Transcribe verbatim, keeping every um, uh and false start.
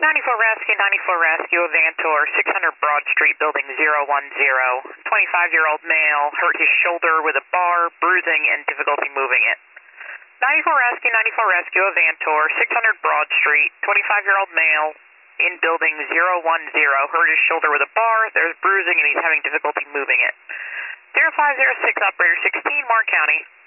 ninety-four Rescue, ninety-four Rescue, Avantor, six hundred Broad Street, Building zero one zero. twenty-five-year-old male hurt his shoulder with a bar, bruising, and difficulty moving it. ninety-four Rescue, ninety-four Rescue, Avantor, six hundred Broad Street, twenty-five-year-old male in Building zero one zero, hurt his shoulder with a bar, there's bruising, and he's having difficulty moving it. zero five zero six, Operator sixteen, Martin County.